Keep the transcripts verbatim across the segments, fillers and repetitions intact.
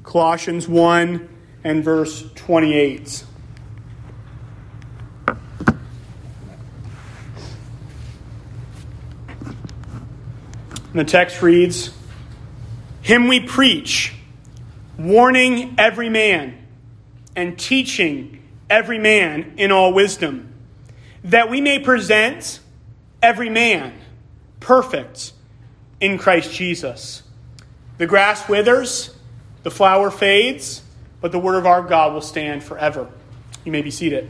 Colossians one and verse twenty-eight. And the text reads, "Him we preach, warning every man and teaching every man in all wisdom, that we may present every man perfect in Christ Jesus. The grass withers, the flower fades, but the word of our God will stand forever." You may be seated.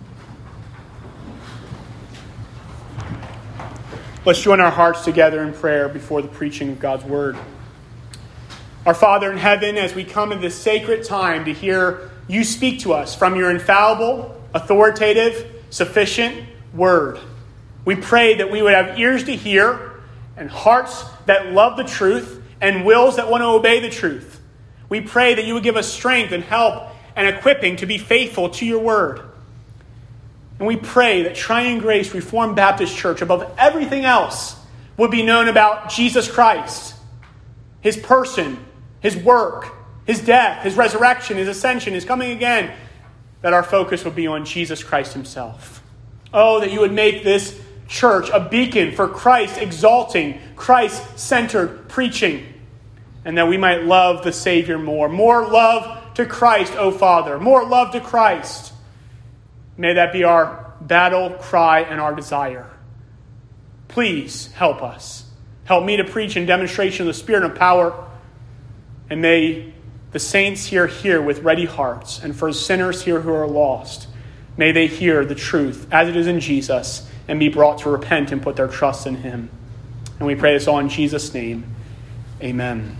Let's join our hearts together in prayer before the preaching of God's word. Our Father in heaven, as we come in this sacred time to hear you speak to us from your infallible, authoritative, sufficient word, we pray that we would have ears to hear and hearts that love the truth and wills that want to obey the truth. We pray that you would give us strength and help and equipping to be faithful to your word. And we pray that Triune Grace Reformed Baptist Church, above everything else, would be known about Jesus Christ, his person, his work, his death, his resurrection, his ascension, his coming again, that our focus would be on Jesus Christ himself. Oh, that you would make this church a beacon for Christ exalting, Christ-centered preaching, and that we might love the Savior more. More love to Christ, O Father. More love to Christ. May that be our battle cry and our desire. Please help us. Help me to preach in demonstration of the Spirit and power. And may the saints here hear with ready hearts. And for sinners here who are lost, may they hear the truth as it is in Jesus and be brought to repent and put their trust in him. And we pray this all in Jesus' name. Amen.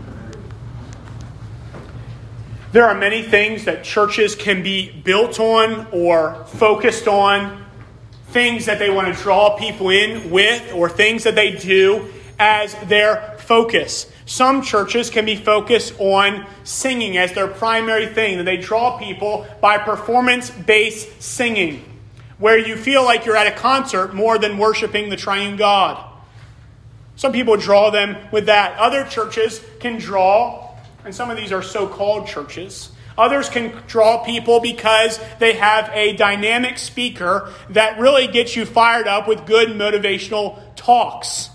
There are many things that churches can be built on or focused on, things that they want to draw people in with, or things that they do as their focus. Some churches can be focused on singing as their primary thing, that they draw people by performance-based singing, where you feel like you're at a concert more than worshiping the triune God. Some people draw them with that. Other churches can draw, and some of these are so-called churches, others can draw people because they have a dynamic speaker that really gets you fired up with good motivational talks.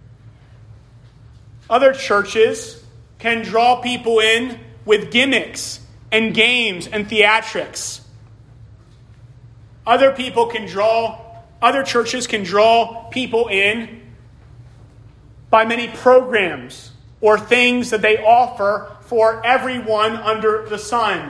Other churches can draw people in with gimmicks and games and theatrics. Other people can draw, other churches can draw people in by many programs or things that they offer for everyone under the sun.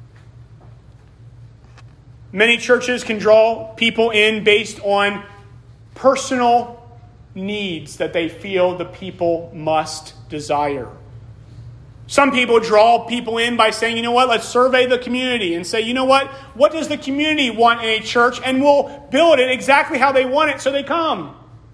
Many churches can draw people in based on personal needs that they feel the people must desire. Some people draw people in by saying, you know what, let's survey the community and say, you know what, what does the community want in a church? And we'll build it exactly how they want it so they come.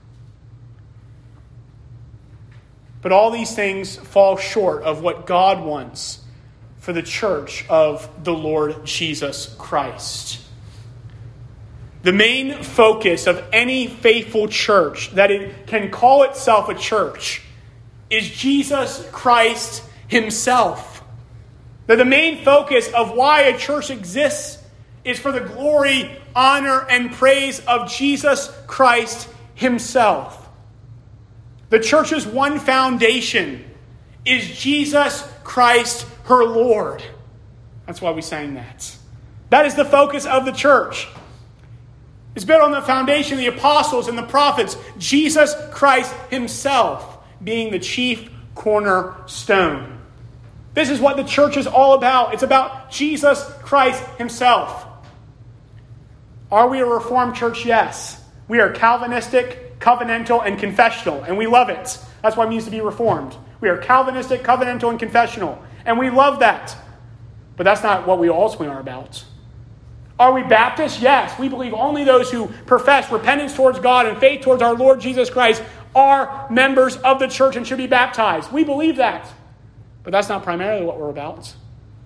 But all these things fall short of what God wants for the church of the Lord Jesus Christ. The main focus of any faithful church that it can call itself a church is Jesus Christ himself. That the main focus of why a church exists is for the glory, honor, and praise of Jesus Christ himself. The church's one foundation is Jesus Christ, her Lord. That's why we sang that. That is the focus of the church. It's built on the foundation of the apostles and the prophets, Jesus Christ himself being the chief cornerstone. This is what the church is all about. It's about Jesus Christ himself. Are we a Reformed church? Yes. We are Calvinistic, covenantal, and confessional, and we love it. That's what it means to be Reformed. We are Calvinistic, covenantal, and confessional, and we love that. But that's not what we ultimately are about. Are we Baptist? Yes. We believe only those who profess repentance towards God and faith towards our Lord Jesus Christ are members of the church and should be baptized. We believe that. But that's not primarily what we're about.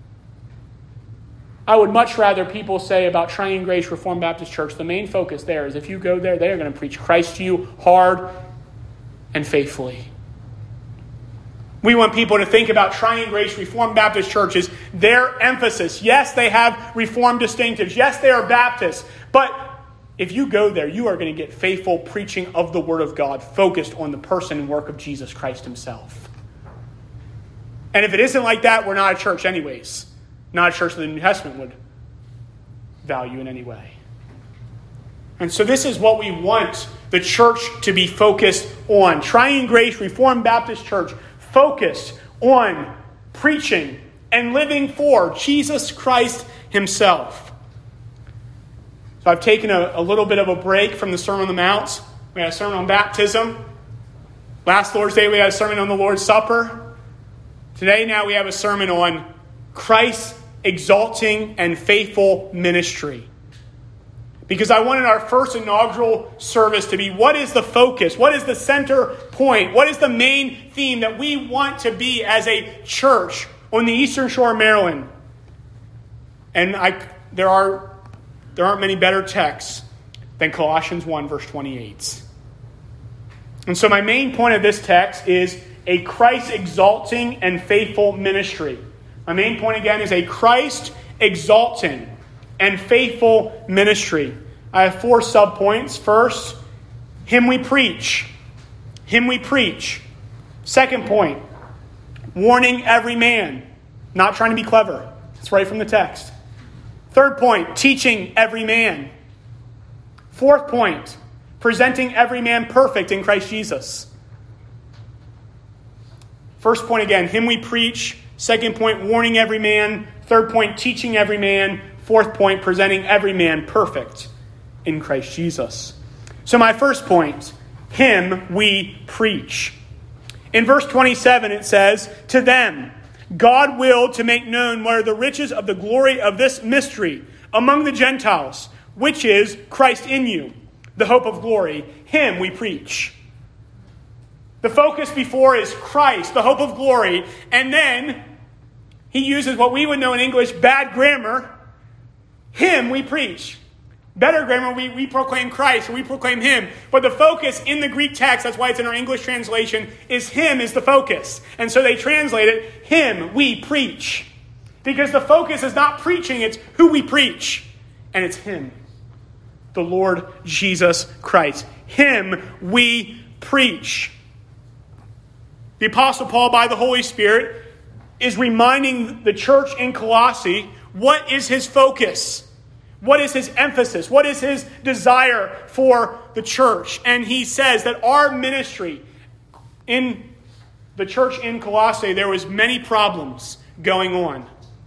I would much rather people say about Triune Grace Reformed Baptist Church, the main focus there is if you go there, they are going to preach Christ to you hard and faithfully. We want people to think about Triune Grace Reformed Baptist churches, their emphasis. Yes, they have Reformed distinctives. Yes, they are Baptists. But if you go there, you are going to get faithful preaching of the Word of God focused on the person and work of Jesus Christ himself. And if it isn't like that, we're not a church anyways. Not a church that the New Testament would value in any way. And so this is what we want the church to be focused on. Triune Grace Reformed Baptist Church focused on preaching and living for Jesus Christ himself. So I've taken a, a little bit of a break from the Sermon on the Mount. We had a sermon on baptism. Last Lord's Day we had a sermon on the Lord's Supper. Today now we have a sermon on Christ's exalting and faithful ministry. Because I wanted our first inaugural service to be, what is the focus? What is the center point? What is the main theme that we want to be as a church on the Eastern Shore of Maryland? And I, there are there aren't many better texts than Colossians one, verse twenty-eight. And so my main point of this text is a Christ-exalting and faithful ministry. My main point again is a Christ-exalting and faithful ministry. I have four subpoints. First, him we preach. Him we preach. Second point, warning every man. Not trying to be clever. It's right from the text. Third point, teaching every man. Fourth point, presenting every man perfect in Christ Jesus. First point again, him we preach. Second point, warning every man. Third point, teaching every man. Fourth point, presenting every man perfect in Christ Jesus. So my first point, him we preach. In verse twenty-seven it says, to them, God willed to make known what are the riches of the glory of this mystery among the Gentiles, which is Christ in you, the hope of glory. Him we preach. The focus before is Christ, the hope of glory, and then he uses what we would know in English, bad grammar. Him we preach. Better grammar, we, we proclaim Christ, we proclaim him. But the focus in the Greek text, that's why it's in our English translation, is him is the focus. And so they translate it, him we preach. Because the focus is not preaching, it's who we preach. And it's him, the Lord Jesus Christ. Him we preach. The Apostle Paul, by the Holy Spirit, is reminding the church in Colossae, what is his focus? What is his emphasis? What is his desire for the church? And he says that our ministry in the church in Colossae, there was many problems going on.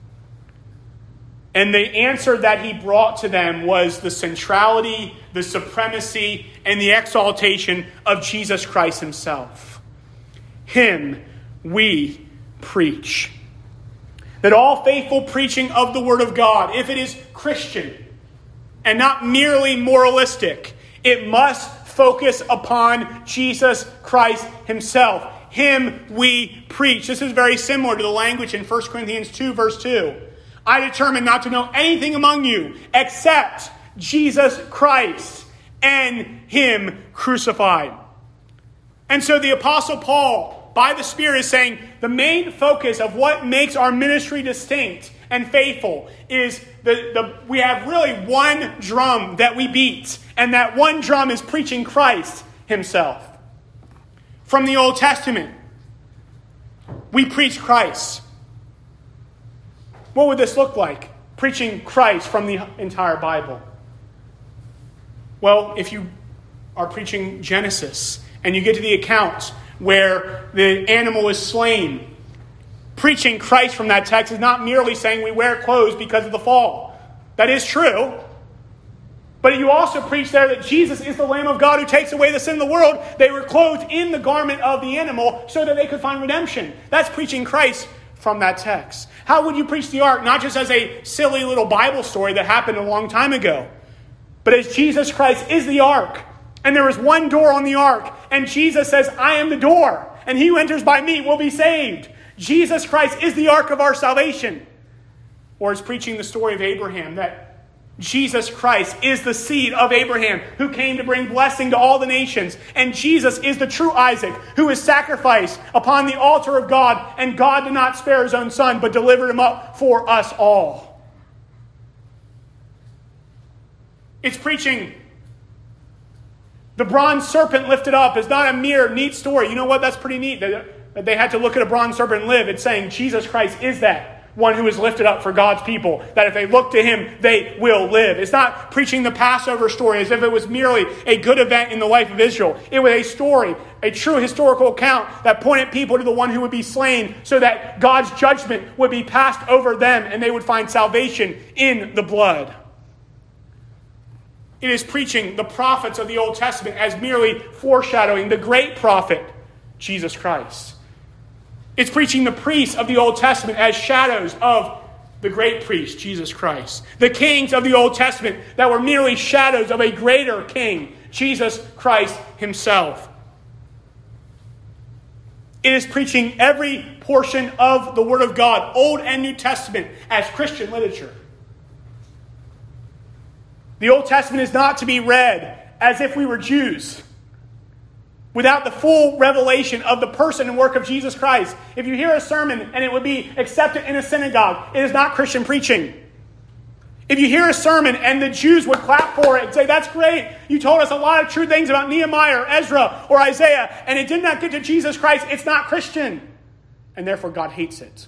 And the answer that he brought to them was the centrality, the supremacy, and the exaltation of Jesus Christ himself. Him we preach. That all faithful preaching of the Word of God, if it is Christian and not merely moralistic, it must focus upon Jesus Christ himself. Him we preach. This is very similar to the language in First Corinthians two, verse two. I determined not to know anything among you except Jesus Christ and him crucified. And so the Apostle Paul, by the Spirit, is saying the main focus of what makes our ministry distinct and faithful is the, the we have really one drum that we beat. And that one drum is preaching Christ himself. From the Old Testament, we preach Christ. What would this look like? Preaching Christ from the entire Bible. Well, if you are preaching Genesis and you get to the account where the animal is slain, preaching Christ from that text is not merely saying we wear clothes because of the fall. That is true. But you also preach there that Jesus is the Lamb of God who takes away the sin of the world. They were clothed in the garment of the animal so that they could find redemption. That's preaching Christ from that text. How would you preach the ark? Not just as a silly little Bible story that happened a long time ago, but as Jesus Christ is the ark. And there is one door on the ark. And Jesus says, I am the door. And he who enters by me will be saved. Jesus Christ is the ark of our salvation. Or is preaching the story of Abraham, that Jesus Christ is the seed of Abraham who came to bring blessing to all the nations. And Jesus is the true Isaac who is sacrificed upon the altar of God. And God did not spare his own son, but delivered him up for us all. It's preaching the bronze serpent lifted up is not a mere neat story. You know what? That's pretty neat. That they had to look at a bronze serpent and live. It's saying Jesus Christ is that one who is lifted up for God's people, that if they look to him, they will live. It's not preaching the Passover story as if it was merely a good event in the life of Israel. It was a story, a true historical account that pointed people to the one who would be slain so that God's judgment would be passed over them and they would find salvation in the blood. It is preaching the prophets of the Old Testament as merely foreshadowing the great prophet, Jesus Christ. It's preaching the priests of the Old Testament as shadows of the great priest, Jesus Christ. The kings of the Old Testament that were merely shadows of a greater king, Jesus Christ himself. It is preaching every portion of the Word of God, Old and New Testament, as Christian literature. The Old Testament is not to be read as if we were Jews, without the full revelation of the person and work of Jesus Christ. If you hear a sermon and it would be accepted in a synagogue, it is not Christian preaching. If you hear a sermon and the Jews would clap for it and say, that's great, you told us a lot of true things about Nehemiah or Ezra or Isaiah, and it did not get to Jesus Christ, it's not Christian. And therefore God hates it.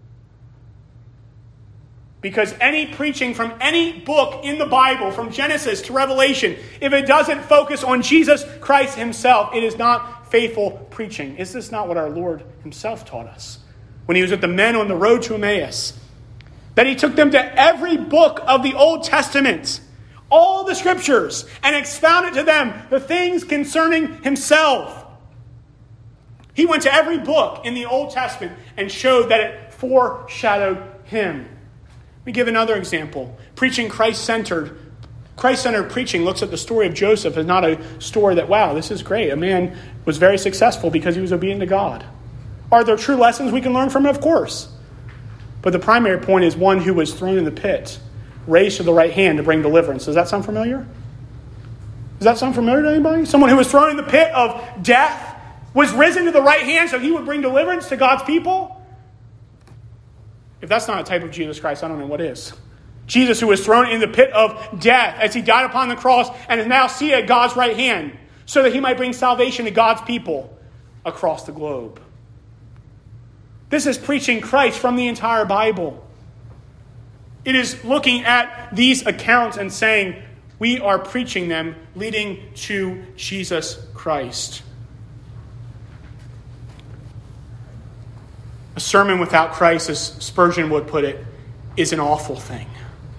Because any preaching from any book in the Bible, from Genesis to Revelation, if it doesn't focus on Jesus Christ himself, it is not faithful preaching. Is this not what our Lord himself taught us when he was with the men on the road to Emmaus? That he took them to every book of the Old Testament, all the scriptures, and expounded to them the things concerning himself. He went to every book in the Old Testament and showed that it foreshadowed him. Let me give another example. Preaching Christ-centered. Christ-centered preaching looks at the story of Joseph as not a story that, wow, this is great. A man was very successful because he was obedient to God. Are there true lessons we can learn from it? Of course. But the primary point is one who was thrown in the pit, raised to the right hand to bring deliverance. Does that sound familiar? Does that sound familiar to anybody? Someone who was thrown in the pit of death was risen to the right hand so he would bring deliverance to God's people? If that's not a type of Jesus Christ, I don't know what is. Jesus, who was thrown in the pit of death as he died upon the cross and is now seated at God's right hand so that he might bring salvation to God's people across the globe. This is preaching Christ from the entire Bible. It is looking at these accounts and saying, we are preaching them leading to Jesus Christ. A sermon without Christ, as Spurgeon would put it, is an awful thing.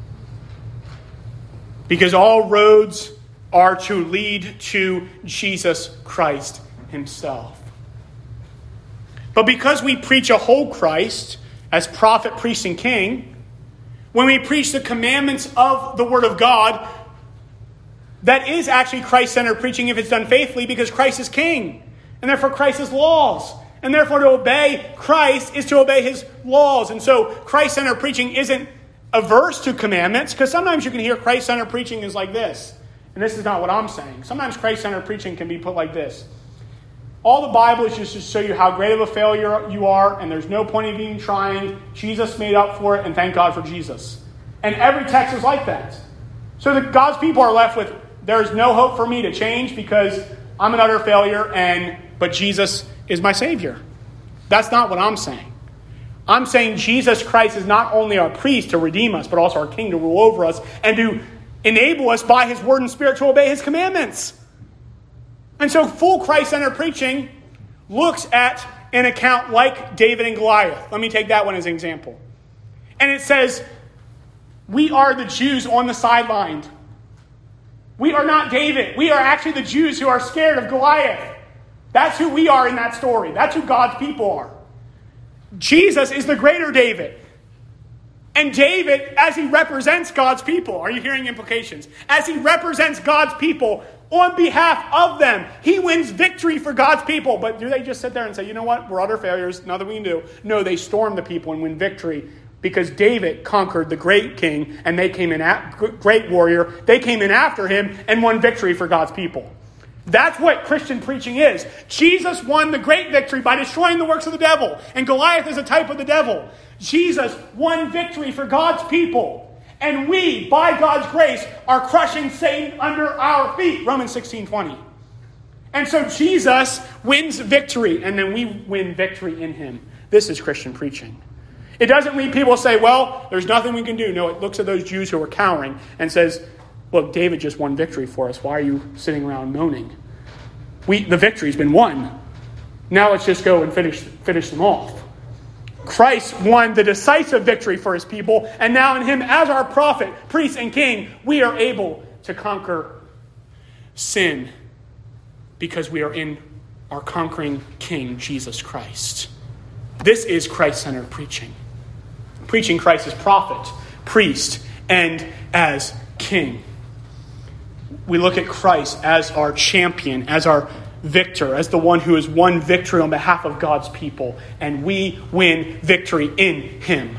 Because all roads are to lead to Jesus Christ himself. But because we preach a whole Christ as prophet, priest, and king, when we preach the commandments of the Word of God, that is actually Christ-centered preaching if it's done faithfully, because Christ is king. And therefore Christ is laws. And therefore to obey Christ is to obey his laws. And so Christ-centered preaching isn't averse to commandments, because sometimes you can hear Christ-centered preaching is like this. And this is not what I'm saying. Sometimes Christ-centered preaching can be put like this. All the Bible is just to show you how great of a failure you are, and there's no point in even trying. Jesus made up for it, and thank God for Jesus. And every text is like that. So that God's people are left with, there's no hope for me to change because I'm an utter failure, and but Jesus is my Savior. That's not what I'm saying. I'm saying Jesus Christ is not only our priest to redeem us, but also our king to rule over us and to enable us by his word and spirit to obey his commandments. And so full Christ-centered preaching looks at an account like David and Goliath. Let me take that one as an example. And it says, we are the Jews on the sideline. We are not David. We are actually the Jews who are scared of Goliath. That's who we are in that story. That's who God's people are. Jesus is the greater David. And David, as he represents God's people, are you hearing implications? As he represents God's people on behalf of them, he wins victory for God's people. But do they just sit there and say, you know what, we're utter failures, nothing we can do? No, they storm the people and win victory because David conquered the great king, and they came in, at, great warrior, they came in after him and won victory for God's people. That's what Christian preaching is. Jesus won the great victory by destroying the works of the devil, and Goliath is a type of the devil. Jesus won victory for God's people, and we, by God's grace, are crushing Satan under our feet. Romans sixteen twenty. And so Jesus wins victory, and then we win victory in him. This is Christian preaching. It doesn't leave people say, well, there's nothing we can do. No, it looks at those Jews who are cowering and says, look, David just won victory for us. Why are you sitting around moaning? We, the victory's been won. Now let's just go and finish, finish them off. Christ won the decisive victory for his people, and now in him, as our prophet, priest, and king, we are able to conquer sin because we are in our conquering King, Jesus Christ. This is Christ-centered preaching. Preaching Christ as prophet, priest, and as king. We look at Christ as our champion, as our victor, as the one who has won victory on behalf of God's people, and we win victory in him.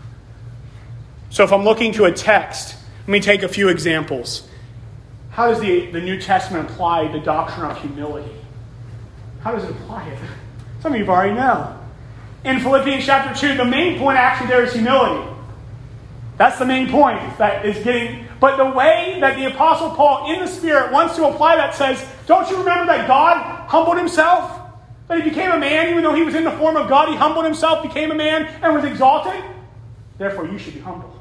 So if I'm looking to a text, let me take a few examples. How does the, the New Testament apply the doctrine of humility? How does it apply it? Some of you already know. In Philippians chapter two, the main point actually there is humility. That's the main point that is getting... But the way that the Apostle Paul in the Spirit wants to apply that says, don't you remember that God humbled himself? That he became a man, even though he was in the form of God, he humbled himself, became a man, and was exalted? Therefore, you should be humble.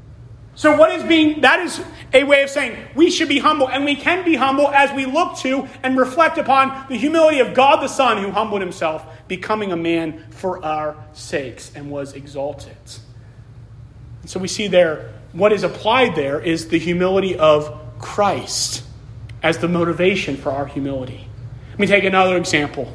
So what is being... That is a way of saying we should be humble, and we can be humble as we look to and reflect upon the humility of God the Son who humbled himself, becoming a man for our sakes and was exalted. And so we see there, what is applied there is the humility of Christ as the motivation for our humility. Let me take another example.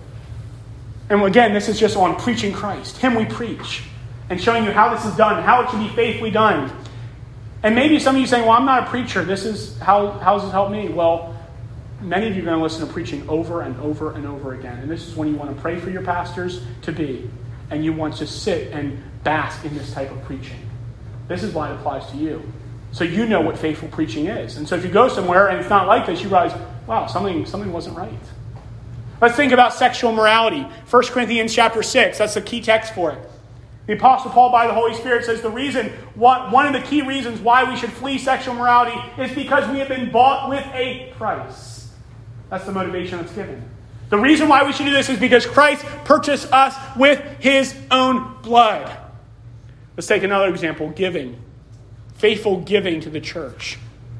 And again, this is just on preaching Christ. Him we preach. And showing you how this is done, how it should be faithfully done. And maybe some of you saying, well, I'm not a preacher. This is how, how does this help me? Well, many of you are going to listen to preaching over and over and over again. And this is when you want to pray for your pastors to be. And you want to sit and bask in this type of preaching. This is why it applies to you. So you know what faithful preaching is. And so if you go somewhere and it's not like this, you realize, wow, something, something wasn't right. Let's think about sexual morality. First Corinthians chapter six, that's the key text for it. The Apostle Paul, by the Holy Spirit, says the reason, one of the key reasons why we should flee sexual morality is because we have been bought with a price. That's the motivation that's given. The reason why we should do this is because Christ purchased us with his own blood. Let's take another example, giving. Faithful giving to the church.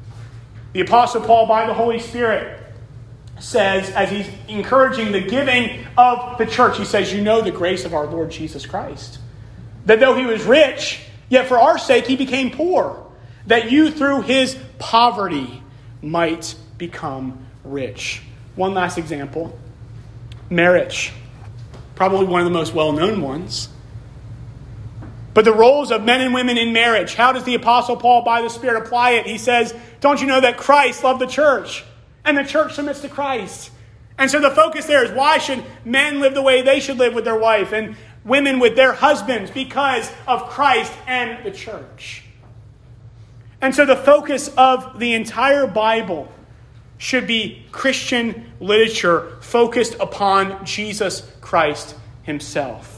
The Apostle Paul, by the Holy Spirit, says, as he's encouraging the giving of the church, he says, you know the grace of our Lord Jesus Christ. That though he was rich, yet for our sake he became poor, that you through his poverty might become rich. One last example. Marriage. Probably one of the most well-known ones. But the roles of men and women in marriage, how does the Apostle Paul by the Spirit apply it? He says, don't you know that Christ loved the church? And the church submits to Christ. And so the focus there is, why should men live the way they should live with their wife? And women with their husbands, because of Christ and the church. And so the focus of the entire Bible should be Christian literature focused upon Jesus Christ himself.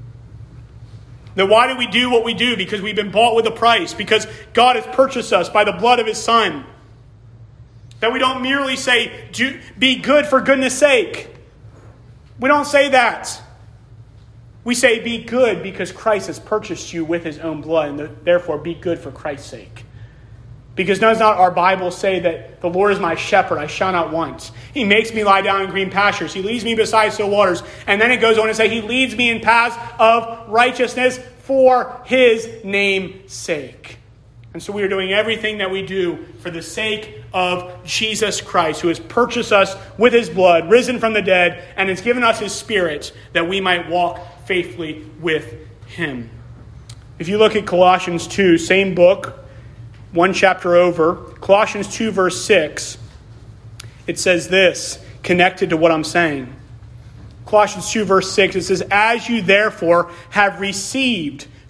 Then why do we do what we do? Because we've been bought with a price. Because God has purchased us by the blood of his Son. That we don't merely say, do, be good for goodness sake. We don't say that. We say, be good because Christ has purchased you with his own blood, and therefore be good for Christ's sake. Because does not our Bible say that the Lord is my shepherd, I shall not want. He makes me lie down in green pastures. He leads me beside still waters. And then it goes on to say, he leads me in paths of righteousness for his name's sake. And so we are doing everything that we do for the sake of Jesus Christ, who has purchased us with his blood, risen from the dead, and has given us his Spirit that we might walk faithfully with him. If you look at Colossians two, same book, one chapter over, Colossians two verse six, it says this, connected to what I'm saying. Colossians two verse six, it says, as you therefore have received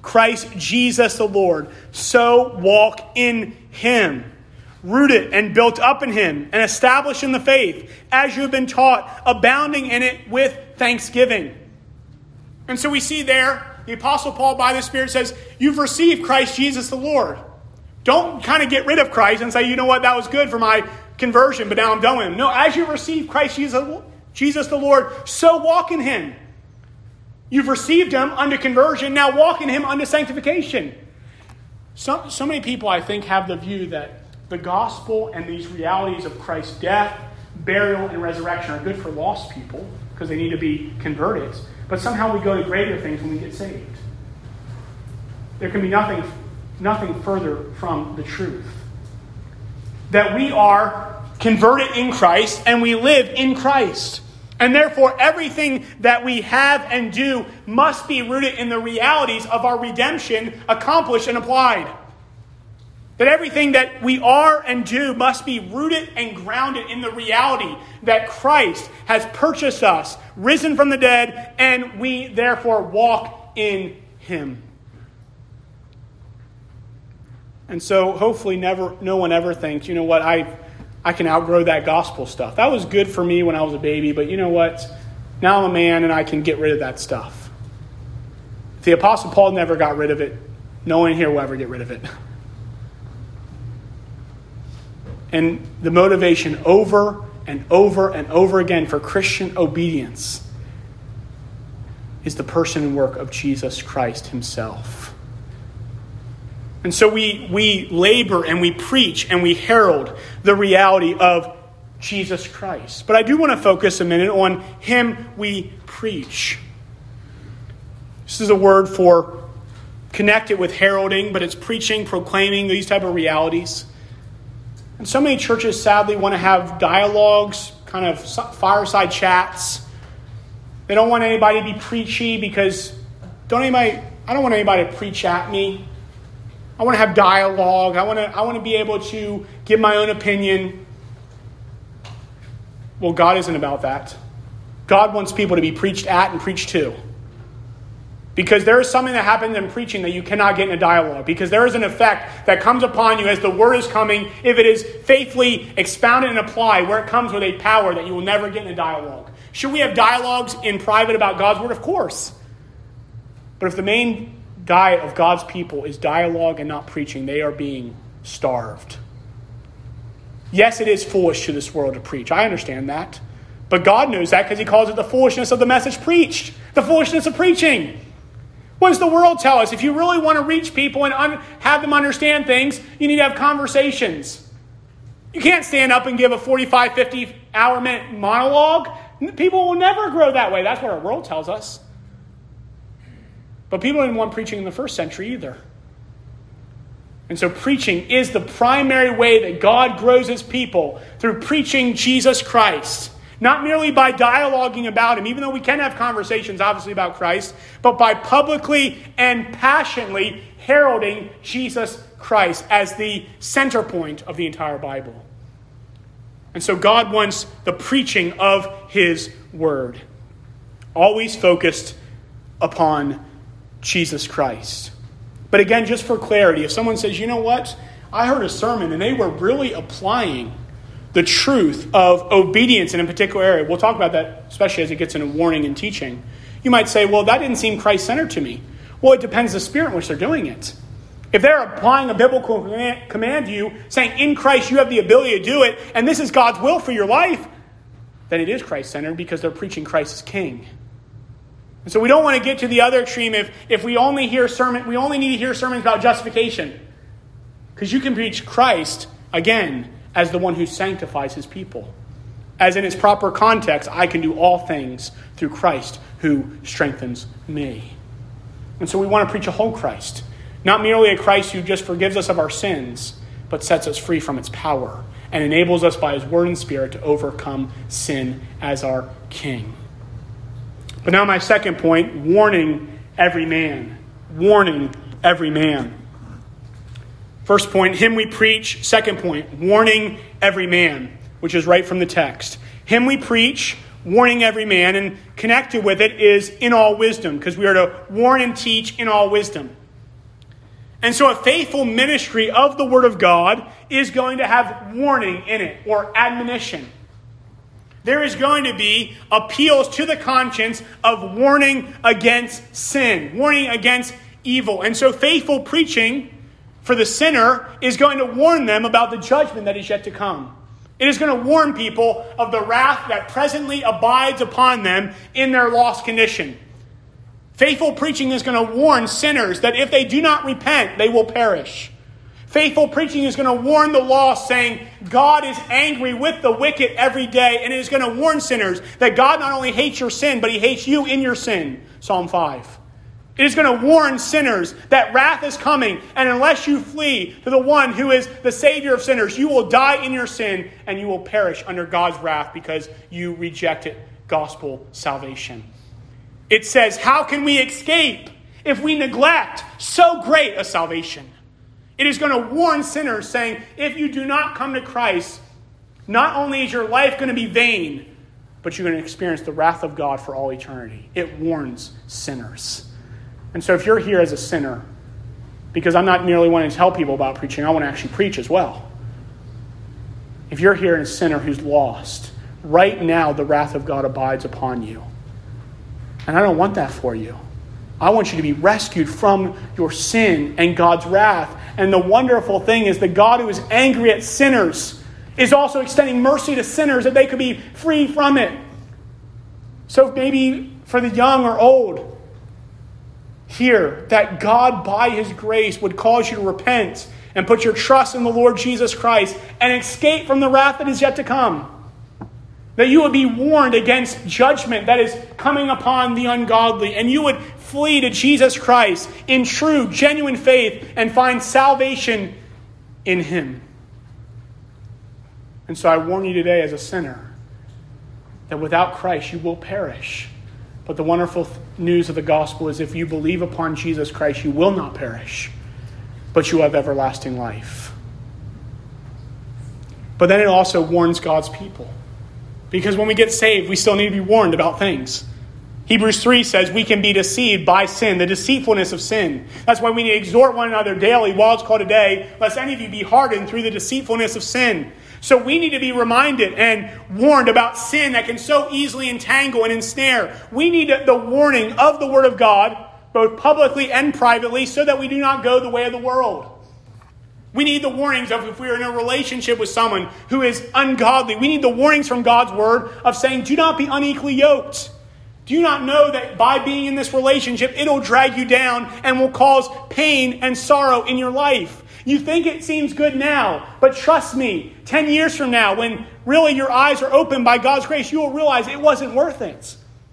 Christ Jesus the Lord, so walk in him, rooted and built up in him, and established in the faith, as you have been taught, abounding in it with thanksgiving. And so we see there, the Apostle Paul, by the Spirit, says, you've received Christ Jesus the Lord. Don't kind of get rid of Christ and say, you know what, that was good for my conversion, but now I'm done with him. No, as you receive Christ Jesus, Jesus the Lord, so walk in him. You've received him unto conversion, now walk in him unto sanctification. So, so many people, I think, have the view that the gospel and these realities of Christ's death, burial, and resurrection are good for lost people because they need to be converted. But somehow we go to greater things when we get saved. There can be nothing, nothing further from the truth. That we are converted in Christ and we live in Christ. And therefore, everything that we have and do must be rooted in the realities of our redemption accomplished and applied. That everything that we are and do must be rooted and grounded in the reality that Christ has purchased us, risen from the dead, and we therefore walk in him. And so hopefully never, no one ever thinks, you know what, I, I can outgrow that gospel stuff. That was good for me when I was a baby, but you know what? Now I'm a man and I can get rid of that stuff. If the Apostle Paul never got rid of it, no one here will ever get rid of it. And the motivation over and over and over again for Christian obedience is the person and work of Jesus Christ himself. And so we, we labor and we preach and we herald the reality of Jesus Christ. But I do want to focus a minute on him we preach. This is a word for connected with heralding, but it's preaching, proclaiming these type of realities. And so many churches sadly want to have dialogues, kind of fireside chats. They don't want anybody to be preachy because don't anybody, I don't want anybody to preach at me. I want to have dialogue. I want to, I want to be able to give my own opinion. Well, God isn't about that. God wants people to be preached at and preached to. Because there is something that happens in preaching that you cannot get in a dialogue. Because there is an effect that comes upon you as the word is coming, if it is faithfully expounded and applied, where it comes with a power that you will never get in a dialogue. Should we have dialogues in private about God's word? Of course. But if the main diet of God's people is dialogue and not preaching, they are being starved. Yes, it is foolish to this world to preach. I understand that. But God knows that because he calls it the foolishness of the message preached. The foolishness of preaching. What does the world tell us? If you really want to reach people and un- have them understand things, you need to have conversations. You can't stand up and give a forty-five, fifty hour minute monologue. People will never grow that way. That's what our world tells us. But people didn't want preaching in the first century either. And so preaching is the primary way that God grows his people, through preaching Jesus Christ. Not merely by dialoguing about him, even though we can have conversations, obviously, about Christ, but by publicly and passionately heralding Jesus Christ as the center point of the entire Bible. And so God wants the preaching of his word, always focused upon Jesus Christ. But again, just for clarity, if someone says, you know what, I heard a sermon and they were really applying the truth of obedience in a particular area. We'll talk about that, especially as it gets into warning and teaching. You might say, well, that didn't seem Christ-centered to me. Well, it depends the spirit in which they're doing it. If they're applying a biblical command to you, saying in Christ you have the ability to do it, and this is God's will for your life, then it is Christ-centered because they're preaching Christ as King. And so we don't want to get to the other extreme if, if we only hear sermon, we only need to hear sermons about justification. Because you can preach Christ, again, as the one who sanctifies his people. As in its proper context, I can do all things through Christ who strengthens me. And so we want to preach a whole Christ. Not merely a Christ who just forgives us of our sins, but sets us free from its power and enables us by his word and spirit to overcome sin as our King. But now my second point, warning every man. Warning every man. First point, him we preach. Second point, warning every man, which is right from the text. Him we preach, warning every man, and connected with it is in all wisdom, because we are to warn and teach in all wisdom. And so a faithful ministry of the Word of God is going to have warning in it, or admonition. There is going to be appeals to the conscience of warning against sin, warning against evil. And so faithful preaching for the sinner is going to warn them about the judgment that is yet to come. It is going to warn people of the wrath that presently abides upon them in their lost condition. Faithful preaching is going to warn sinners that if they do not repent, they will perish. Faithful preaching is going to warn the lost, saying God is angry with the wicked every day, and it is going to warn sinners that God not only hates your sin, but he hates you in your sin. Psalm five. It is going to warn sinners that wrath is coming, and unless you flee to the one who is the Savior of sinners, you will die in your sin, and you will perish under God's wrath because you rejected gospel salvation. It says, how can we escape if we neglect so great a salvation? It is going to warn sinners, saying, if you do not come to Christ, not only is your life going to be vain, but you're going to experience the wrath of God for all eternity. It warns sinners. And so if you're here as a sinner, because I'm not merely wanting to tell people about preaching, I want to actually preach as well. If you're here as a sinner who's lost, right now the wrath of God abides upon you. And I don't want that for you. I want you to be rescued from your sin and God's wrath. And the wonderful thing is the God who is angry at sinners is also extending mercy to sinners that they could be free from it. So maybe for the young or old, hear that God by his grace would cause you to repent and put your trust in the Lord Jesus Christ and escape from the wrath that is yet to come. That you would be warned against judgment that is coming upon the ungodly, and you would flee to Jesus Christ in true, genuine faith and find salvation in him. And so I warn you today as a sinner that without Christ you will perish. But the wonderful th- news of the gospel is if you believe upon Jesus Christ, you will not perish, but you have everlasting life. But then it also warns God's people. Because when we get saved, we still need to be warned about things. Hebrews three says we can be deceived by sin, the deceitfulness of sin. That's why we need to exhort one another daily while it's called today, lest any of you be hardened through the deceitfulness of sin. So we need to be reminded and warned about sin that can so easily entangle and ensnare. We need the warning of the Word of God, both publicly and privately, so that we do not go the way of the world. We need the warnings of if we are in a relationship with someone who is ungodly. We need the warnings from God's Word of saying, do not be unequally yoked. Do you not know that by being in this relationship, it'll drag you down and will cause pain and sorrow in your life? You think it seems good now, but trust me, ten years from now, when really your eyes are opened by God's grace, you will realize it wasn't worth it.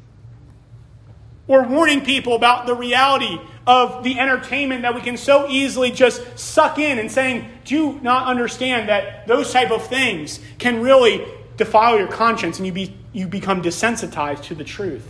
Or warning people about the reality of the entertainment that we can so easily just suck in and saying, do you not understand that those type of things can really defile your conscience and you be you become desensitized to the truth?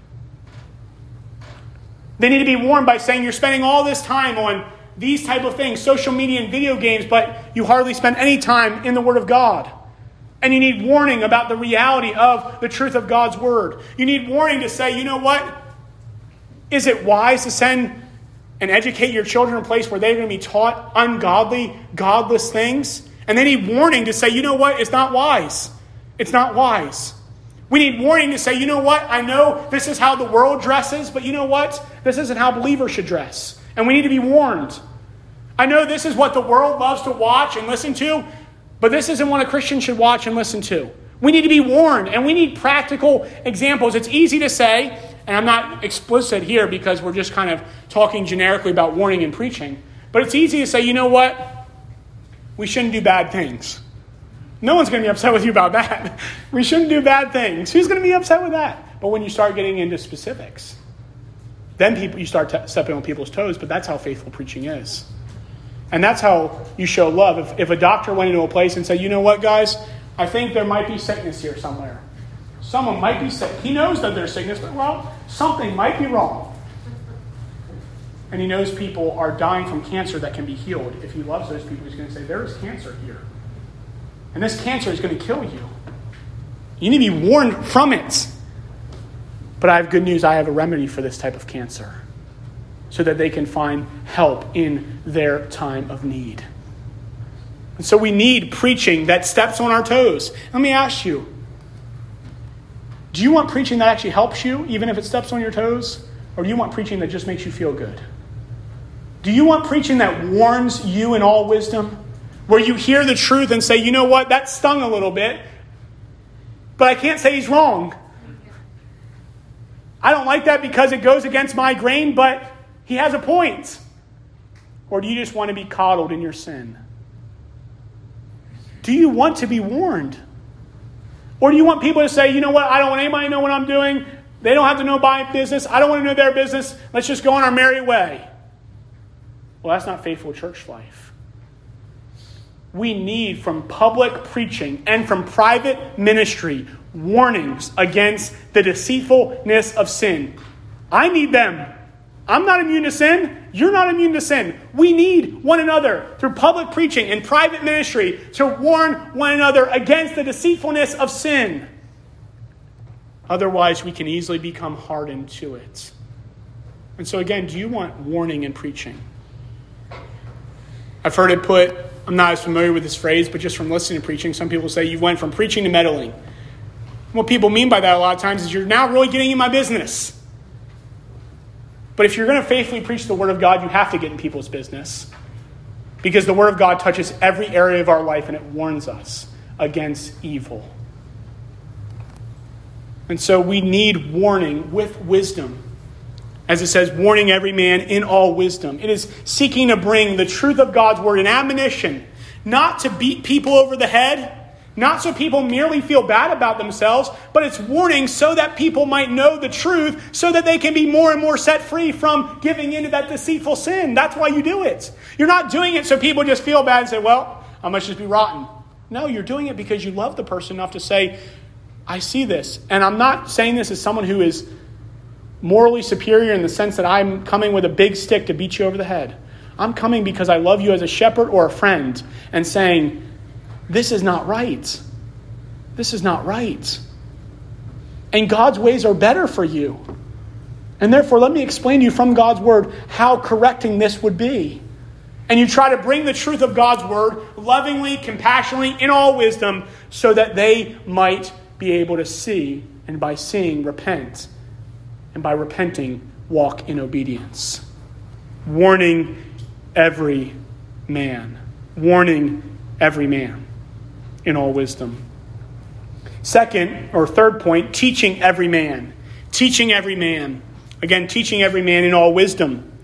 They need to be warned by saying you're spending all this time on these type of things, social media and video games, but you hardly spend any time in the Word of God. And you need warning about the reality of the truth of God's Word. You need warning to say, you know what? Is it wise to send and educate your children in a place where they're going to be taught ungodly, godless things? And they need warning to say, you know what? It's not wise. It's not wise. We need warning to say, you know what? I know this is how the world dresses, but you know what? This isn't how believers should dress. And we need to be warned. I know this is what the world loves to watch and listen to, but this isn't what a Christian should watch and listen to. We need to be warned, and we need practical examples. It's easy to say, and I'm not explicit here because we're just kind of talking generically about warning and preaching, but it's easy to say, you know what? We shouldn't do bad things. No one's going to be upset with you about that. We shouldn't do bad things. Who's going to be upset with that? But when you start getting into specifics, then people you start t- stepping on people's toes, but that's how faithful preaching is. And that's how you show love. If, if a doctor went into a place and said, you know what, guys? I think there might be sickness here somewhere. Someone might be sick. He knows that there's sickness, but, well, something might be wrong. And he knows people are dying from cancer that can be healed. If he loves those people, he's going to say, there is cancer here. And this cancer is going to kill you. You need to be warned from it. But I have good news. I have a remedy for this type of cancer. so that they can find help in their time of need. And so we need preaching that steps on our toes. Let me ask you, do you want preaching that actually helps you, even if it steps on your toes? Or do you want preaching that just makes you feel good? Do you want preaching that warns you in all wisdom? Where you hear the truth and say, you know what, that stung a little bit, but I can't say he's wrong. I don't like that because it goes against my grain, but he has a point. Or do you just want to be coddled in your sin? Do you want to be warned? Or do you want people to say, you know what, I don't want anybody to know what I'm doing. They don't have to know my business. I don't want to know their business. Let's just go on our merry way. Well, that's not faithful church life. We need from public preaching and from private ministry warnings against the deceitfulness of sin. I need them. I'm not immune to sin. You're not immune to sin. We need one another through public preaching and private ministry to warn one another against the deceitfulness of sin. Otherwise, we can easily become hardened to it. And so again, do you want warning in preaching? I've heard it put, I'm not as familiar with this phrase, but just from listening to preaching, some people say you went from preaching to meddling. What people mean by that a lot of times is you're now really getting in my business. But if you're going to faithfully preach the Word of God, you have to get in people's business. Because the Word of God touches every area of our life and it warns us against evil. And so we need warning with wisdom. As it says, warning every man in all wisdom. It is seeking to bring the truth of God's word and admonition, not to beat people over the head, not so people merely feel bad about themselves, but it's warning so that people might know the truth, so that they can be more and more set free from giving into that deceitful sin. That's why you do it. You're not doing it so people just feel bad and say, well, I must just be rotten. No, you're doing it because you love the person enough to say, I see this. And I'm not saying this as someone who is morally superior in the sense that I'm coming with a big stick to beat you over the head. I'm coming because I love you as a shepherd or a friend and saying, this is not right. This is not right. And God's ways are better for you. And therefore, let me explain to you from God's word how correcting this would be. And you try to bring the truth of God's word lovingly, compassionately, in all wisdom, so that they might be able to see, and by seeing, repent. And by repenting, walk in obedience. Warning every man. Warning every man in all wisdom. Second, or third point, teaching every man. Teaching every man. Again, teaching every man in all wisdom.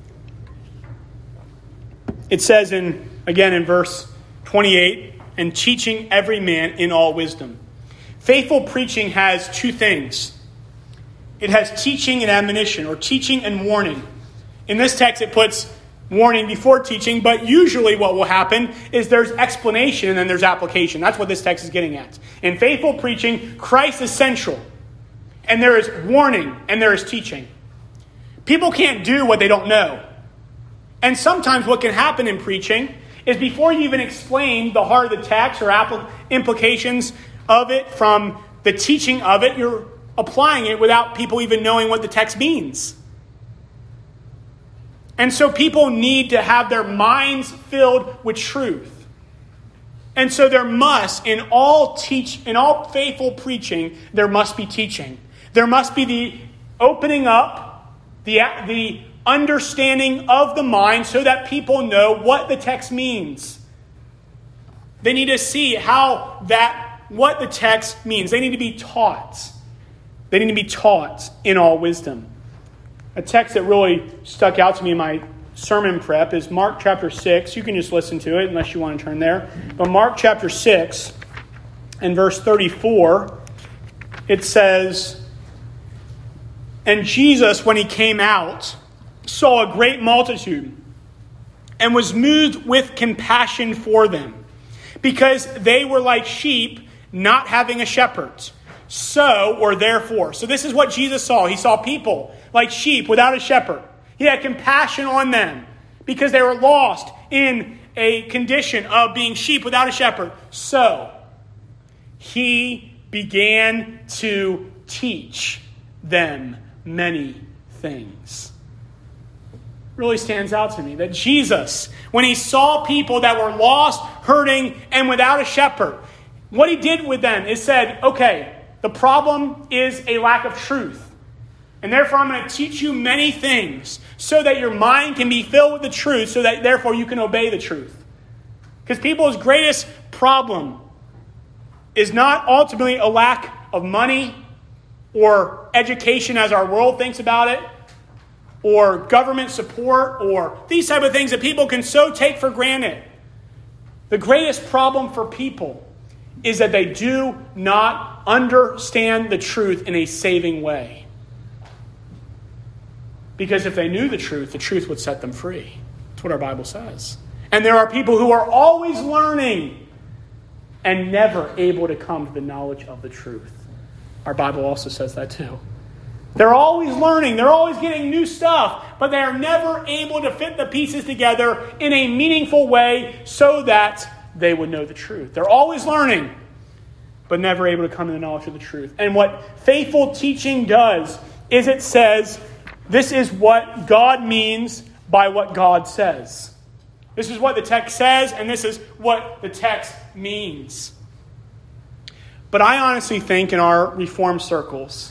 It says in, again in verse twenty-eight, and teaching every man in all wisdom. Faithful preaching has two things. It has teaching and admonition, or teaching and warning. In this text, it puts warning before teaching, but usually what will happen is there's explanation and then there's application. That's what this text is getting at. In faithful preaching, Christ is central. And there is warning and there is teaching. People can't do what they don't know. And sometimes what can happen in preaching is before you even explain the heart of the text or apl- implications of it from the teaching of it, you're applying it without people even knowing what the text means. And so people need to have their minds filled with truth. And so there must, in all teach, in all faithful preaching, there must be teaching. There must be the opening up, the, the understanding of the mind so that people know what the text means. They need to see how that, what the text means. They need to be taught. They need to be taught in all wisdom. A text that really stuck out to me in my sermon prep is Mark chapter six. You can just listen to it unless you want to turn there. But Mark chapter six and verse thirty-four, it says, and Jesus, when he came out, saw a great multitude and was moved with compassion for them, because they were like sheep not having a shepherd. So, or therefore. So this is what Jesus saw. He saw people like sheep without a shepherd. He had compassion on them because they were lost in a condition of being sheep without a shepherd. So, he began to teach them many things. really stands out to me. That Jesus, when he saw people that were lost, hurting, and without a shepherd, what he did with them is said, okay, the problem is a lack of truth. And therefore I'm going to teach you many things so that your mind can be filled with the truth, so that therefore you can obey the truth. Because people's greatest problem is not ultimately a lack of money or education as our world thinks about it, or government support, or these type of things that people can so take for granted. The greatest problem for people is that they do not understand the truth in a saving way. Because if they knew the truth, the truth would set them free. That's what our Bible says. And there are people who are always learning and never able to come to the knowledge of the truth. Our Bible also says that too. They're always learning. They're always getting new stuff. But they are never able to fit the pieces together in a meaningful way so that they would know the truth. They're always learning, but never able to come to the knowledge of the truth. And what faithful teaching does is it says, this is what God means by what God says. This is what the text says, and this is what the text means. But I honestly think in our Reformed circles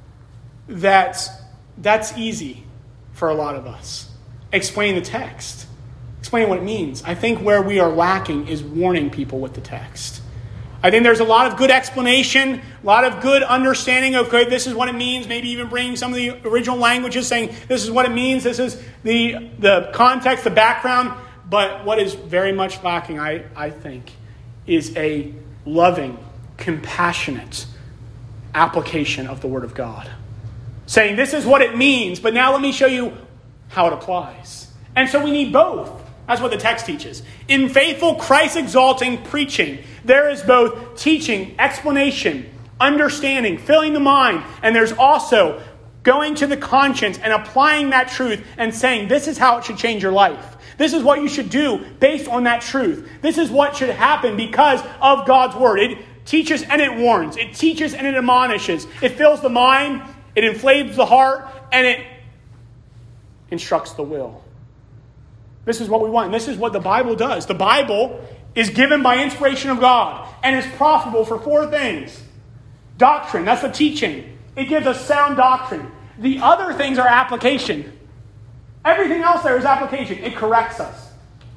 that that's easy for a lot of us. Explain the text. Explain what it means. I think where we are lacking is warning people with the text. I think there's a lot of good explanation, a lot of good understanding of, okay, this is what it means, maybe even bringing some of the original languages saying this is what it means, this is the, the context, the background. But what is very much lacking, I, I think, is a loving, compassionate application of the Word of God. Saying this is what it means, but now let me show you how it applies. And so we need both. That's what the text teaches. In faithful, Christ-exalting preaching, there is both teaching, explanation, understanding, filling the mind, and there's also going to the conscience and applying that truth and saying, this is how it should change your life. This is what you should do based on that truth. This is what should happen because of God's Word. It teaches and it warns. It teaches and it admonishes. It fills the mind, it inflames the heart, and it instructs the will. This is what we want. And this is what the Bible does. The Bible is given by inspiration of God and is profitable for four things. Doctrine, that's the teaching. It gives us sound doctrine. The other things are application. Everything else there is application. It corrects us.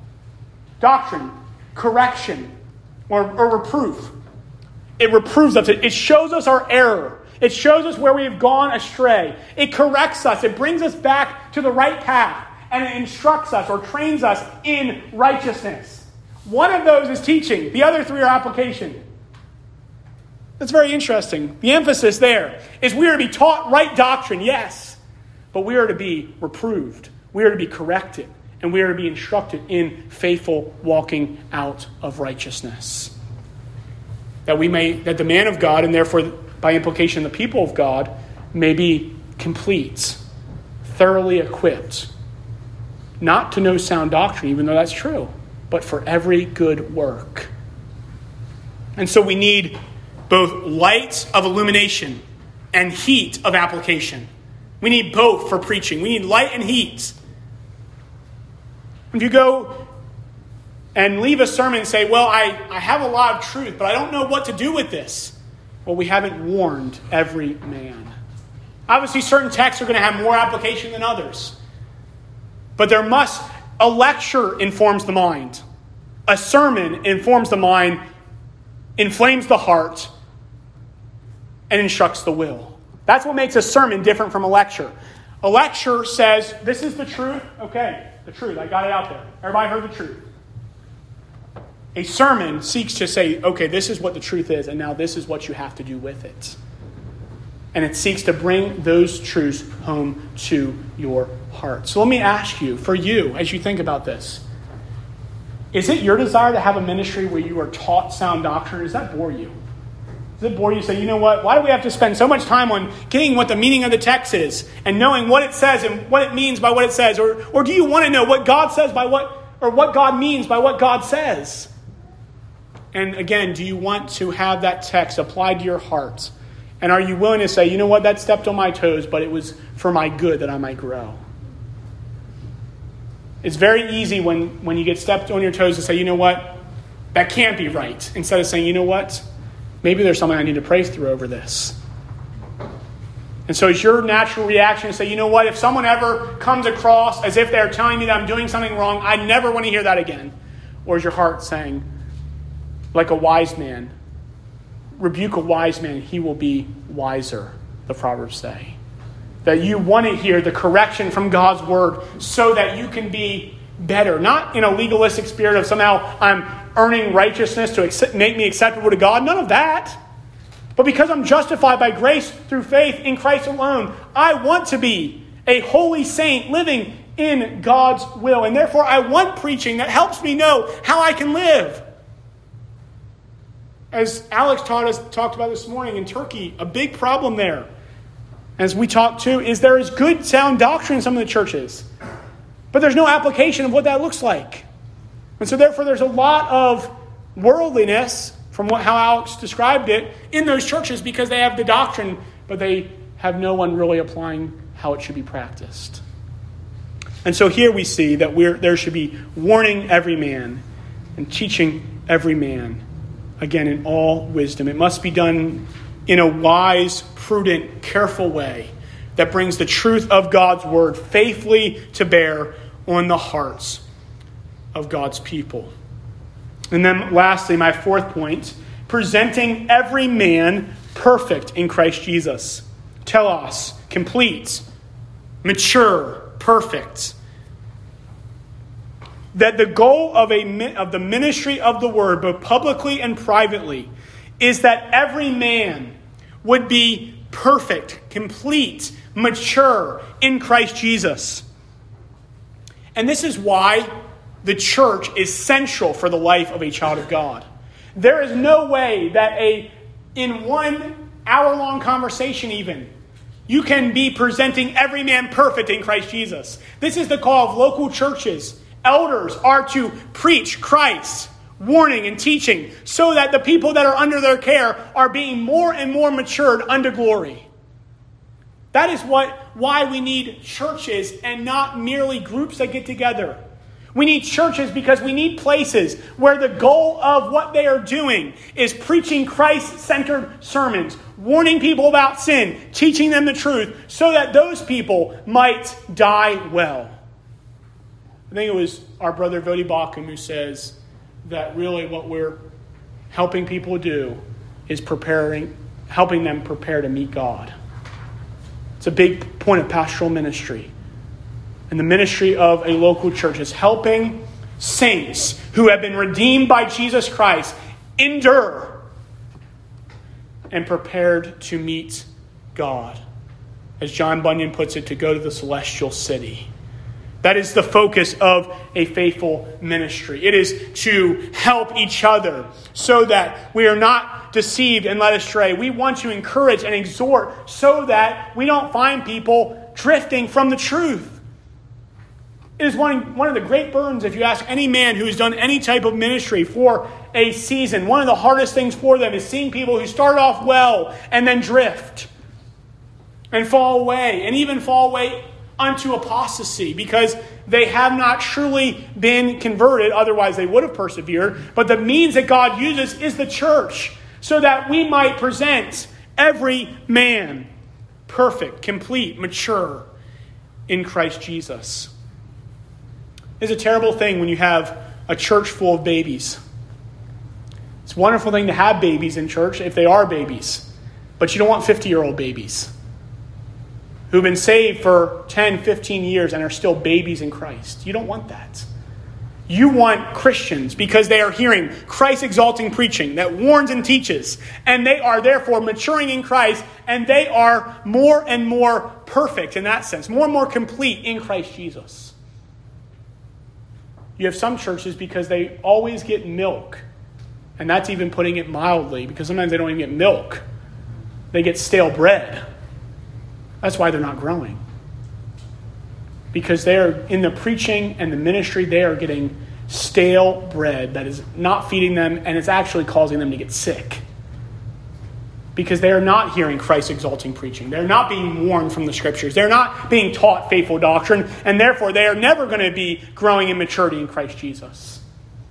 Doctrine, correction, or, or reproof. It reproves us. It, it shows us our error. It shows us where we have gone astray. It corrects us. It brings us back to the right path. And it instructs us or trains us in righteousness. One of those is teaching. The other three are application. That's very interesting. The emphasis there is we are to be taught right doctrine, yes. But we are to be reproved. We are to be corrected. And we are to be instructed in faithful walking out of righteousness. That we may, that the man of God, and therefore by implication the people of God, may be complete, thoroughly equipped. Not to know sound doctrine, even though that's true, but for every good work. And so we need both light of illumination and heat of application. We need both for preaching. We need light and heat. If you go and leave a sermon and say, well, I, I have a lot of truth, but I don't know what to do with this. Well, we haven't warned every man. Obviously, certain texts are going to have more application than others. But there must, a lecture informs the mind. A sermon informs the mind, inflames the heart, and instructs the will. That's what makes a sermon different from a lecture. A lecture says, this is the truth. Okay, the truth. I got it out there. Everybody heard the truth. A sermon seeks to say, okay, this is what the truth is, and now this is what you have to do with it. And it seeks to bring those truths home to your heart. So let me ask you, for you, as you think about this, is it your desire to have a ministry where you are taught sound doctrine? Does that bore you? Does it bore you to say, you know what, why do we have to spend so much time on getting what the meaning of the text is and knowing what it says and what it means by what it says? Or, or do you want to know what God says by what, or what God means by what God says? And again, do you want to have that text applied to your heart? And are you willing to say, you know what, that stepped on my toes, but it was for my good that I might grow? It's very easy when, when you get stepped on your toes to say, you know what, that can't be right. Instead of saying, you know what, maybe there's something I need to pray through over this. And so it's your natural reaction to say, you know what, if someone ever comes across as if they're telling me that I'm doing something wrong, I never want to hear that again. Or is your heart saying, like a wise man, rebuke a wise man, he will be wiser, the Proverbs say. That you want to hear the correction from God's word so that you can be better. Not in a legalistic spirit of somehow I'm earning righteousness to accept, make me acceptable to God. None of that. But because I'm justified by grace through faith in Christ alone, I want to be a holy saint living in God's will. And therefore I want preaching that helps me know how I can live. As Alex taught us, talked about this morning in Turkey, a big problem there, as we talked to, is there is good sound doctrine in some of the churches, but there's no application of what that looks like. And so therefore there's a lot of worldliness, from what, how Alex described it, in those churches because they have the doctrine, but they have no one really applying how it should be practiced. And so here we see that we're, there should be warning every man and teaching every man, again, in all wisdom. It must be done in a wise, prudent, careful way that brings the truth of God's word faithfully to bear on the hearts of God's people. And then lastly, my fourth point, presenting every man perfect in Christ Jesus. Telos, complete, mature, perfect. That the goal of a of the ministry of the word, both publicly and privately, is that every man would be perfect, complete, mature in Christ Jesus. And this is why the church is central for the life of a child of God. There is no way that a in one hour-long conversation even, you can be presenting every man perfect in Christ Jesus. This is the call of local churches. Elders are to preach Christ, warning and teaching, so that the people that are under their care are being more and more matured unto glory. That is what why we need churches and not merely groups that get together. We need churches because we need places where the goal of what they are doing is preaching Christ-centered sermons, warning people about sin, teaching them the truth, so that those people might die well. I think it was our brother Vodi Bakum who says that really what we're helping people do is preparing, helping them prepare to meet God. It's a big point of pastoral ministry. And the ministry of a local church is helping saints who have been redeemed by Jesus Christ endure and prepared to meet God. As John Bunyan puts it, to go to the celestial city. That is the focus of a faithful ministry. It is to help each other so that we are not deceived and led astray. We want to encourage and exhort so that we don't find people drifting from the truth. It is one, one of the great burdens, if you ask any man who has done any type of ministry for a season, one of the hardest things for them is seeing people who start off well and then drift and fall away, and even fall away unto apostasy because they have not truly been converted. Otherwise, they would have persevered. But the means that God uses is the church so that we might present every man perfect, complete, mature in Christ Jesus. It's a terrible thing when you have a church full of babies. It's a wonderful thing to have babies in church if they are babies. But you don't want fifty-year-old babies who've been saved for ten, fifteen years and are still babies in Christ. You don't want that. You want Christians because they are hearing Christ-exalting preaching that warns and teaches, and they are therefore maturing in Christ, and they are more and more perfect in that sense, more and more complete in Christ Jesus. You have some churches because they always get milk, and that's even putting it mildly, because sometimes they don't even get milk. They get stale bread. That's why they're not growing. Because they are in the preaching and the ministry, they are getting stale bread that is not feeding them, and it's actually causing them to get sick. because they are not hearing Christ-exalting preaching. They're not being warned from the Scriptures. They're not being taught faithful doctrine, and therefore they are never going to be growing in maturity in Christ Jesus.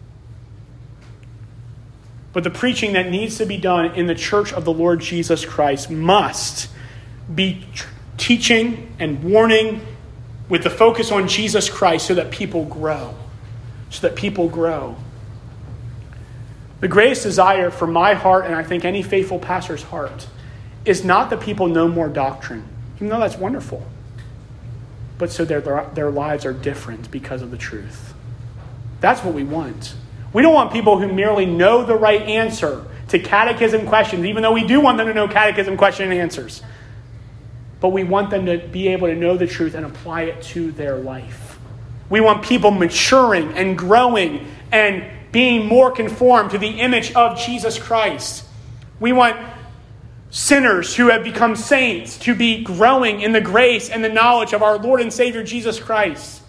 But the preaching that needs to be done in the church of the Lord Jesus Christ must be tr- teaching and warning with the focus on Jesus Christ so that people grow. So that people grow. The greatest desire for my heart, and I think any faithful pastor's heart, is not that people know more doctrine, even though that's wonderful, but so their, their lives are different because of the truth. That's what we want. We don't want people who merely know the right answer to catechism questions, even though we do want them to know catechism question and answers. But we want them to be able to know the truth and apply it to their life. We want people maturing and growing and being more conformed to the image of Jesus Christ. We want sinners who have become saints to be growing in the grace and the knowledge of our Lord and Savior Jesus Christ.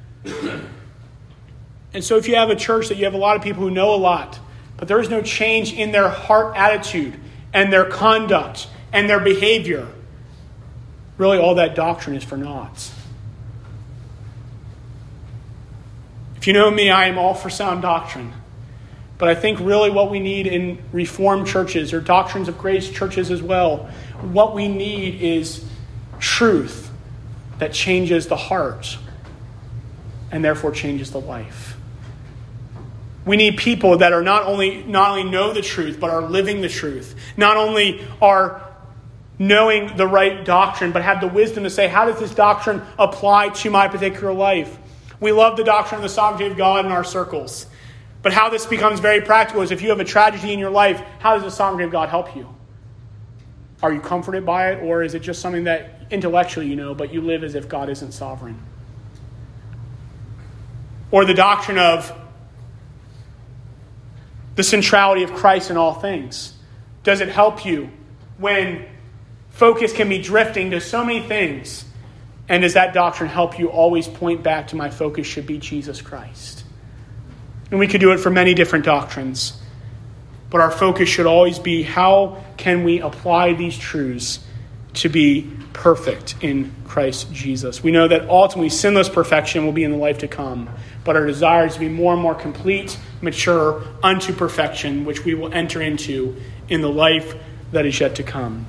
And so if you have a church that you have a lot of people who know a lot, but there is no change in their heart attitude and their conduct and their behavior, really all that doctrine is for naught. If you know me, I am all for sound doctrine. But I think really what we need in Reformed churches or Doctrines of Grace churches as well, what we need is truth that changes the heart and therefore changes the life. We need people that are not only not only know the truth, but are living the truth. Not only are knowing the right doctrine, but have the wisdom to say, how does this doctrine apply to my particular life? We love the doctrine of the sovereignty of God in our circles. But how this becomes very practical is if you have a tragedy in your life, how does the sovereignty of God help you? Are you comforted by it, or is it just something that intellectually you know, but you live as if God isn't sovereign? Or the doctrine of the centrality of Christ in all things. Does it help you when focus can be drifting to so many things? And does that doctrine help you always point back to my focus should be Jesus Christ? And we could do it for many different doctrines. But our focus should always be, how can we apply these truths to be perfect in Christ Jesus? We know that ultimately sinless perfection will be in the life to come. But our desire is to be more and more complete, mature, unto perfection, which we will enter into in the life that is yet to come.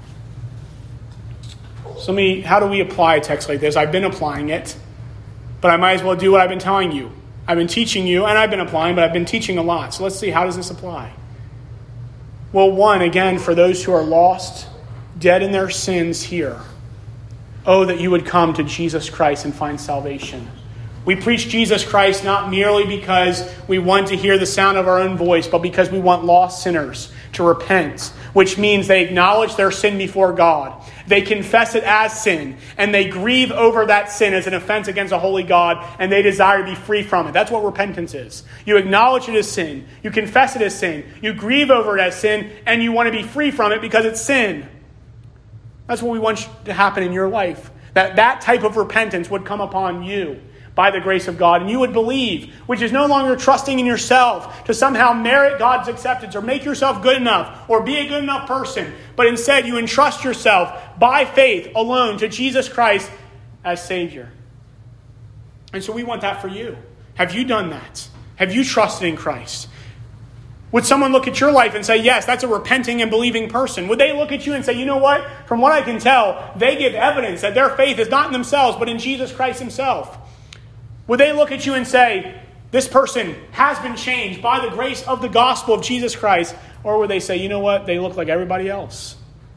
So let me, how do we apply a text like this? I've been applying it, but I might as well do what I've been telling you. I've been teaching you, and I've been applying, but I've been teaching a lot. So let's see, how does this apply? Well, one, again, for those who are lost, dead in their sins here, oh, that you would come to Jesus Christ and find salvation. We preach Jesus Christ not merely because we want to hear the sound of our own voice, but because we want lost sinners to repent, which means they acknowledge their sin before God. They confess it as sin, and they grieve over that sin as an offense against a holy God, and they desire to be free from it. That's what repentance is. You acknowledge it as sin. You confess it as sin. You grieve over it as sin, and you want to be free from it because it's sin. That's what we want to happen in your life. That that type of repentance would come upon you by the grace of God, and you would believe, which is no longer trusting in yourself to somehow merit God's acceptance or make yourself good enough or be a good enough person, but instead you entrust yourself by faith alone to Jesus Christ as Savior. And so we want that for you. Have you done that? Have you trusted in Christ? Would someone look at your life and say, yes, that's a repenting and believing person? Would they look at you and say, you know what? From what I can tell, they give evidence that their faith is not in themselves, but in Jesus Christ himself. Would they look at you and say, this person has been changed by the grace of the gospel of Jesus Christ? Or would they say, you know what, they look like everybody else?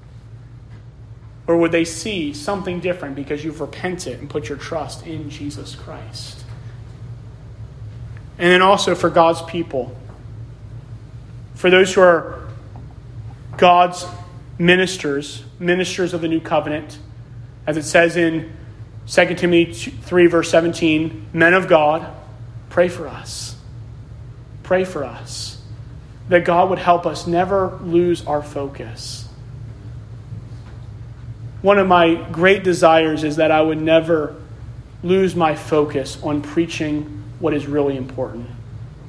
Or would they see something different because you've repented and put your trust in Jesus Christ? And then also for God's people, for those who are God's ministers, ministers of the new covenant, as it says in Second Timothy three, verse seventeen, men of God, pray for us. Pray for us. That God would help us never lose our focus. One of my great desires is that I would never lose my focus on preaching what is really important.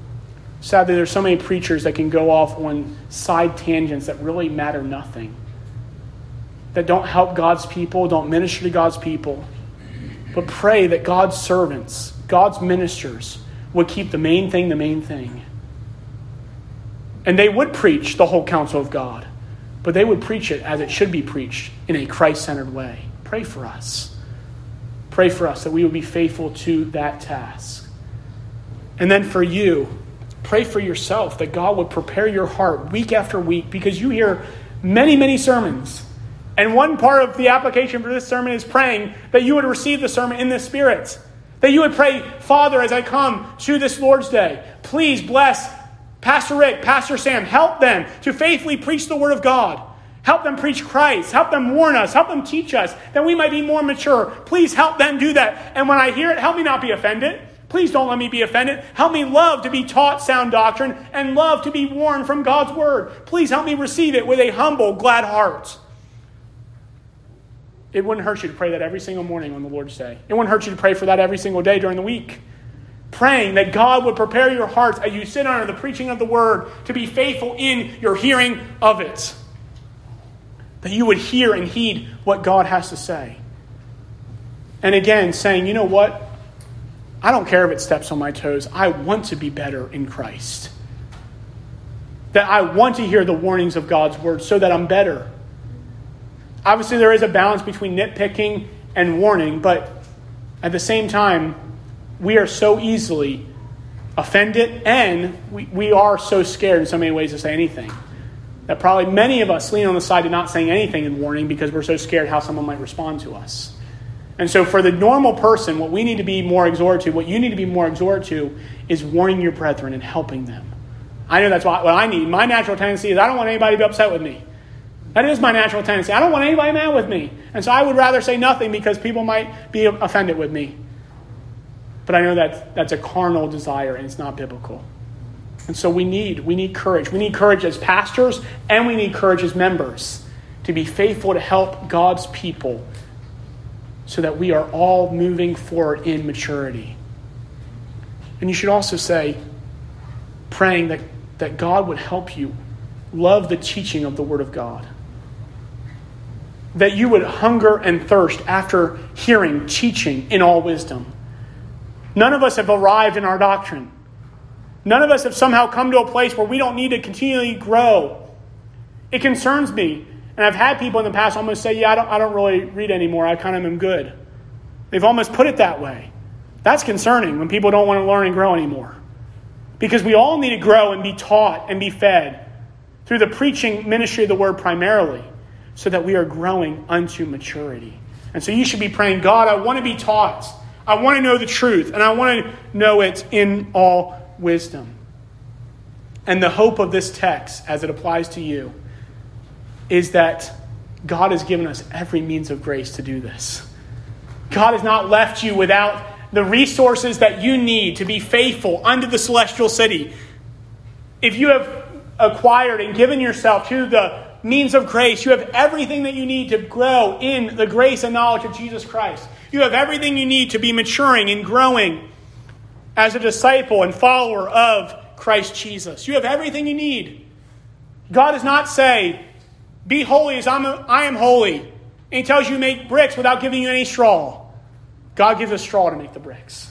Sadly, there's so many preachers that can go off on side tangents that really matter nothing. that don't help God's people, don't minister to God's people. But pray that God's servants, God's ministers, would keep the main thing the main thing. And they would preach the whole counsel of God, but they would preach it as it should be preached in a Christ-centered way. Pray for us. Pray for us that we would be faithful to that task. And then for you, pray for yourself that God would prepare your heart week after week, because you hear many, many sermons. And one part of the application for this sermon is praying that you would receive the sermon in the Spirit. That you would pray, Father, as I come to this Lord's Day, please bless Pastor Rick, Pastor Sam. Help them to faithfully preach the Word of God. Help them preach Christ. Help them warn us. Help them teach us that we might be more mature. Please help them do that. And when I hear it, help me not be offended. Please don't let me be offended. Help me love to be taught sound doctrine and love to be warned from God's Word. Please help me receive it with a humble, glad heart. It wouldn't hurt you to pray that every single morning on the Lord's Day. It wouldn't hurt you to pray for that every single day during the week. Praying that God would prepare your hearts as you sit under the preaching of the Word to be faithful in your hearing of it. That you would hear and heed what God has to say. And again, saying, you know what? I don't care if it steps on my toes. I want to be better in Christ. That I want to hear the warnings of God's Word so that I'm better. Obviously, there is a balance between nitpicking and warning, but at the same time, we are so easily offended, and we, we are so scared in so many ways to say anything, that probably many of us lean on the side of not saying anything in warning because we're so scared how someone might respond to us. And so for the normal person, what we need to be more exhorted to, what you need to be more exhorted to, is warning your brethren and helping them. I know that's what, what I need. My natural tendency is I don't want anybody to be upset with me. That is my natural tendency. I don't want anybody mad with me. And so I would rather say nothing because people might be offended with me. But I know that that's a carnal desire and it's not biblical. And so we need, we need courage. We need courage as pastors and we need courage as members to be faithful to help God's people so that we are all moving forward in maturity. And you should also say, praying that, that God would help you love the teaching of the Word of God. That you would hunger and thirst after hearing teaching in all wisdom. None of us have arrived in our doctrine. None of us have somehow come to a place where we don't need to continually grow. It concerns me. And I've had people in the past almost say, yeah, I don't, I don't really read anymore. I kind of am good. They've almost put it that way. That's concerning when people don't want to learn and grow anymore. Because we all need to grow and be taught and be fed through the preaching ministry of the Word primarily, so that we are growing unto maturity. And so you should be praying, God, I want to be taught. I want to know the truth, and I want to know it in all wisdom. And the hope of this text, as it applies to you, is that God has given us every means of grace to do this. God has not left you without the resources that you need to be faithful unto the celestial city. If you have acquired and given yourself to the means of grace, you have everything that you need to grow in the grace and knowledge of Jesus Christ. You have everything you need to be maturing and growing as a disciple and follower of Christ Jesus. You have everything you need. God does not say, be holy as I'm, I am holy. And he tells you to make bricks without giving you any straw. God gives us straw to make the bricks.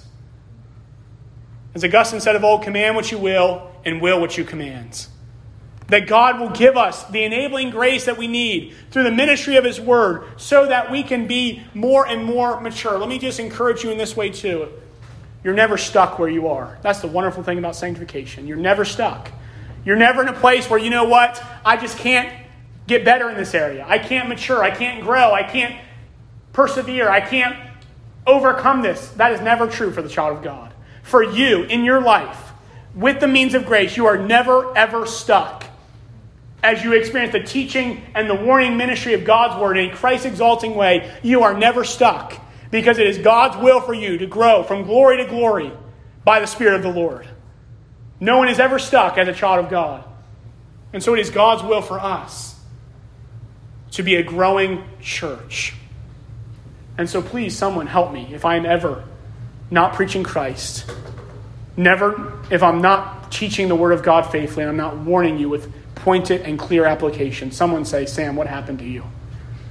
As Augustine said of old, command what you will and will what you command. That God will give us the enabling grace that we need through the ministry of His Word so that we can be more and more mature. Let me just encourage you in this way too. You're never stuck where you are. That's the wonderful thing about sanctification. You're never stuck. You're never in a place where, you know what, I just can't get better in this area. I can't mature. I can't grow. I can't persevere. I can't overcome this. That is never true for the child of God. For you, in your life, with the means of grace, you are never, ever stuck. As you experience the teaching and the warning ministry of God's Word in a Christ-exalting way, you are never stuck. Because it is God's will for you to grow from glory to glory by the Spirit of the Lord. No one is ever stuck as a child of God. And so it is God's will for us to be a growing church. And so please, someone help me if I am ever not preaching Christ. Never, if I'm not teaching the Word of God faithfully and I'm not warning you with pointed and clear application. Someone say, Sam, what happened to you?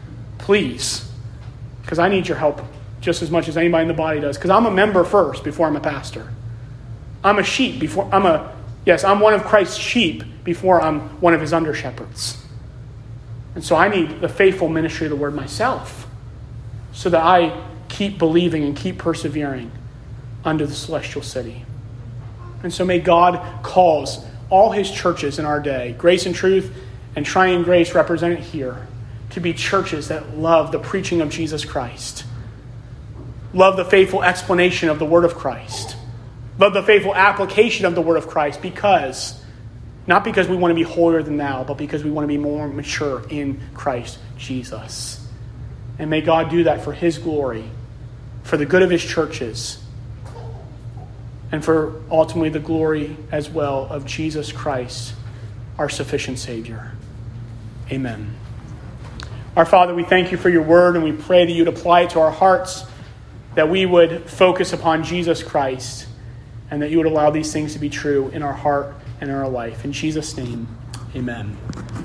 please, because I need your help just as much as anybody in the body does, because I'm a member first before I'm a pastor. I'm a sheep before I'm a, yes, I'm one of Christ's sheep before I'm one of his under shepherds. And so I need the faithful ministry of the word myself so that I keep believing and keep persevering under the celestial city. And so may God cause all his churches in our day, Grace and Truth and Triune Grace represented here, to be churches that love the preaching of Jesus Christ, love the faithful explanation of the word of Christ, love the faithful application of the word of Christ, because, not because we want to be holier than thou, but because we want to be more mature in Christ Jesus. And may God do that for his glory, for the good of his churches, and for ultimately the glory as well of Jesus Christ, our sufficient Savior. Amen. Our Father, we thank you for your word, and we pray that you'd apply it to our hearts, that we would focus upon Jesus Christ, and that you would allow these things to be true in our heart and in our life. In Jesus' name, amen.